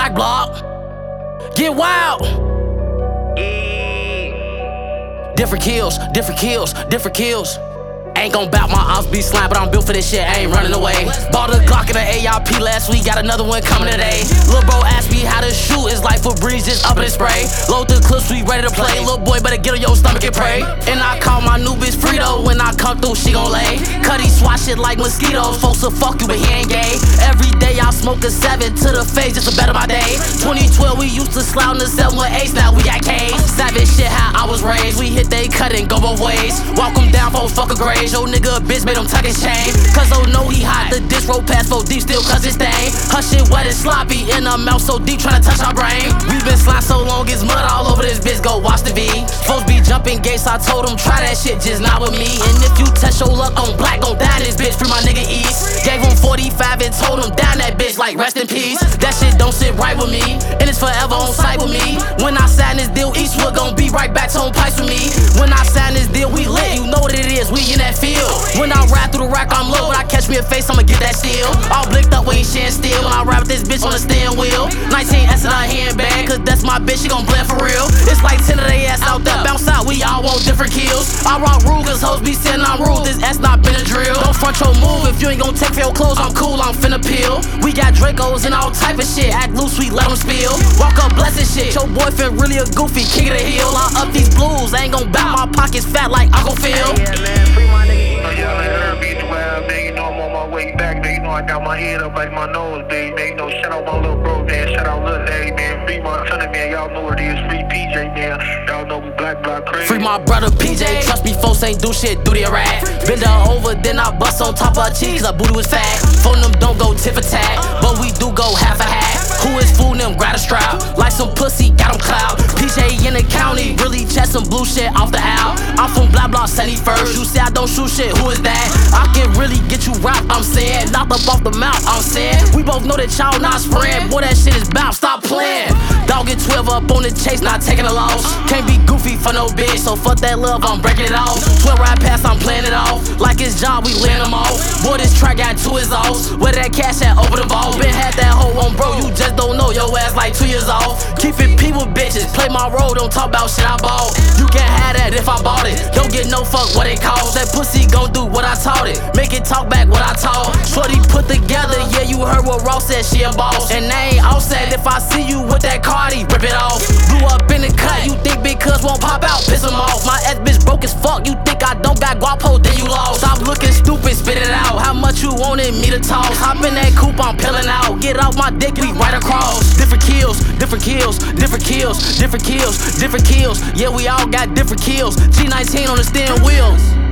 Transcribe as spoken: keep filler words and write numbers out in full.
Black block. Get wild. Different kills, different kills, different kills. Ain't gon' bout my ops be slime, but I'm built for this shit, I ain't running away. Bought a Glock and an A R P last week, got another one coming today. Lil' bro asked me how to shoot, it's like for breeze, just up in the spray. Load the clips, we ready to play. Lil' boy better get on your stomach and pray. And I call my new bitch Frito, when I come through, she gon' lay. Cuddy swat shit like mosquitoes, folks will fuck you, but he ain't gay. Every day I smoke a seven to the face, just to better my day. twenty twelve, we used to slout in the seven with ace, now we got K. Savage shit, how I was raised, we hit they cut and go both ways. Walk them down for fuck a grade. Yo nigga a bitch made him tuck his chain. Cause oh no he hot, the diss roll past four deep still cause it's stain. Her shit wet and sloppy, in her mouth so deep tryna touch our brain. We been slime so long it's mud all over this bitch, go watch the V. Folks be jumping gates, I told them try that shit, just not with me. And if you test your luck on black, gon' die this bitch, free my nigga East. Gave him forty-five and told him down that bitch like rest in peace. That shit don't sit right with me, and it's forever on sight with me. When I sign this deal, Eastwood gon' be right back to on pipes with me. When I sign this deal, we lit, you know what it is, we in that field. When I ride through the rock, I'm low. When I catch me a face, I'ma get that steel. All blicked up, we ain't sharing steel. When I ride with this bitch on the steering wheel. nineteen S in her handbag, cause that's my bitch, she gon' blend for real. It's like ten of they ass out there, bounce out, we all want different kills. I rock Rugers, hoes be saying I'm rude, this ass not been a drill. Don't front your move, if you ain't gon' take for your clothes, I'm cool, I'm finna peel. We got Dracos and all type of shit, act loose, we let them spill. Walk up blessed shit, your boyfriend really a goofy, kick it a heel. I up these blues, I ain't gon' bout my pockets fat like Uncle Phil. You know I'm on my way back, man. You know I got my head up like my nose, baby, man. You know, shout out my little bro, man. Shout out Lil Daddy, man. Free Montana, man. Y'all know what it is. Free P J, man. Y'all know we Black Block crazy. Free my brother P J. Trust me, folks ain't do shit, do their rap. Bend her over, then I bust on top of her cheek, cause her booty was fat. Phone them don't go tit for tat, but we do go half a half. Who is fooling them, grab a strap. Like some pussy, got them clout. P J in the county, really chest some blue shit off the owl. I'm from Blah Blah seventy-first. You say I don't shoot shit, who is that? I can really get you rocked, I'm saying. Knocked up off the mouth, I'm saying. We both know that y'all not spread. Boy, that shit is bout, stop playing. Dog get twelve up on the chase, not taking a loss. Can't be goofy for no bitch, so fuck that love, I'm breaking it off. twelve ride past, I'm playing it off. Like it's job, we land them off. Boy, this track got two his off. Where that cash at, open the vault. Been had that hoe on bro, you just don't know your ass like two years off. Keep it people bitches, play my role, don't talk about shit I bought. You can't have that if I bought it. Don't get no fuck what it cost. That pussy gon' do what I taught it. Make it talk back what I taught. Shorty put together, yeah, you heard what Ross said, she a boss. And they ain't offset, if I see you with that Cardi, rip it off. Blew up in the cut, you think big cuz won't pop out, piss him off. My ass bitch broke as fuck, you think I don't got guapo, then you lost. Stop looking stupid, spit it out. How much you wanted me to toss? Hop in that coupe, I'm peeling out. Get off my dick, we right across. Different kills, different kills, different kills, different kills, different kills. Yeah, we all got different kills. G nineteen on the steering wheels.